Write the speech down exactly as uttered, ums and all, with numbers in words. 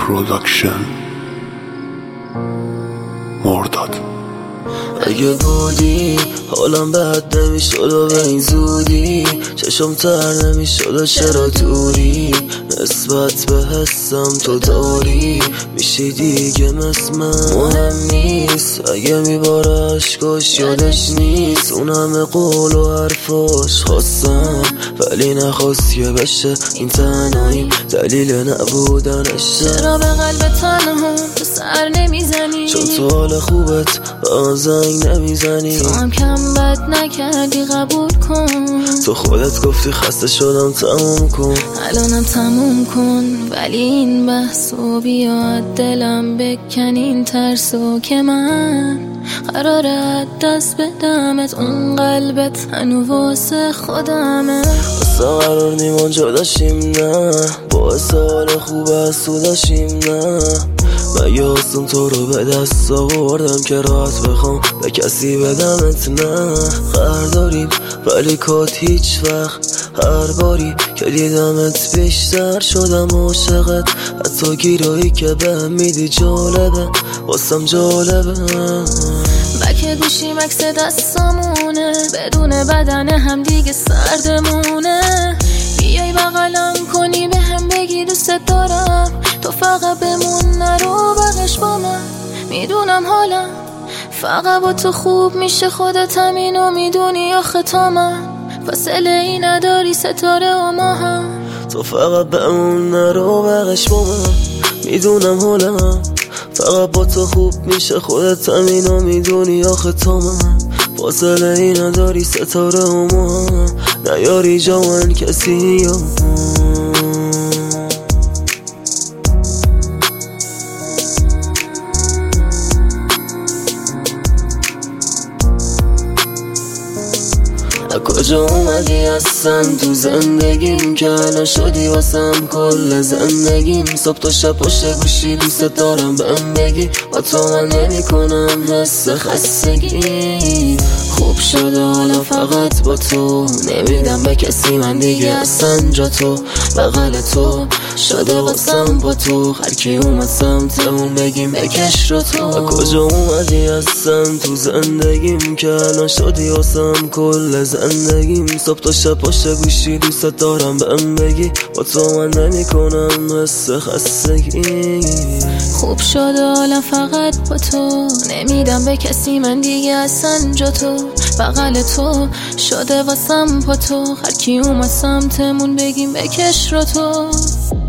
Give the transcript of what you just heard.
پروداکشن مرداد. اگه بودی حالم بد نمیشد و به این زودی چشم تر نمیشد و چرا دوری نسبت به حسم تو داری میشی دیگه مثل من. مهم نیست اگه میباره عشقاش یادش نیست اون همه قول و حرفاش خواستم ولی نخواست که بشه این تنهاییم دلیل نبودنشه. چرا به قلب تنها تو سر نمیزنی؟ چون تو حال خوبت با زنگ نمیزنی. تو هم کم بد نکردی قبول کن. تو خودت گفتی خسته شدم تموم کن. الانم تموم کن ولی این بحثو بیا دلم بکنین ترسو که من قراره دست بدمت اون قلبت هنو واسه خودمه. واسه قرار نیمان جداشیم نه باعث حال خوب از تو داشیم نه مگه آسون تو رو به دست آوردم که راحت بخوام به کسی بدمت نه. قرار داریم ولی کات هیچ وقت هر باری که دیدمت بیشتر شدم عاشقت. حتی گیرایی که بهم میدی جالبه واسم جالبه. بک گوشی مکس دستامونه بدون بدن هم دیگه سردمونه. بیای بغلم کنی به هم بگی دوست دارم تو فقط بمون نرو بقش با من. میدونم حالم فقط با تو خوب میشه خودت همینو میدونی آخه تا من فاصله ای نداری ستاره و ما هم. تو فقط بمون نرو بقش با من. میدونم حالم فقط با تو خوب میشه خودت همینو میدونی آخه تا من فاصله ای نداری ستاره و ما هم. نیاری جوان کسی یا کجا اومدی اصلا تو زندگیم که الان شدی واسم کل زندگیم. صبح تا شب پشت گوشی دوست دارم بهم بگی با تو من نمی کنم حس خستگی. خوب شده حالا فقط با تو نمیدم به کسی من دیگه اصلا جا تو بغل تو شده واسم با تو هر کی اومد سمتمون بگیم بکش رو تو. کجا اومدی اصلا تو زندگیم که الان شدی واسم کل زندگیم. صبح تا شب پشت گوشی دوست دارم بهم بگی با تو من نمی کنم حس خستگی. خوب شده حالا فقط با تو نمیدم به کسی من دیگه اصلا جا تو بغل تو شده واسم پا تو هر کی اومد سمتمون بگیم بکش رو تو.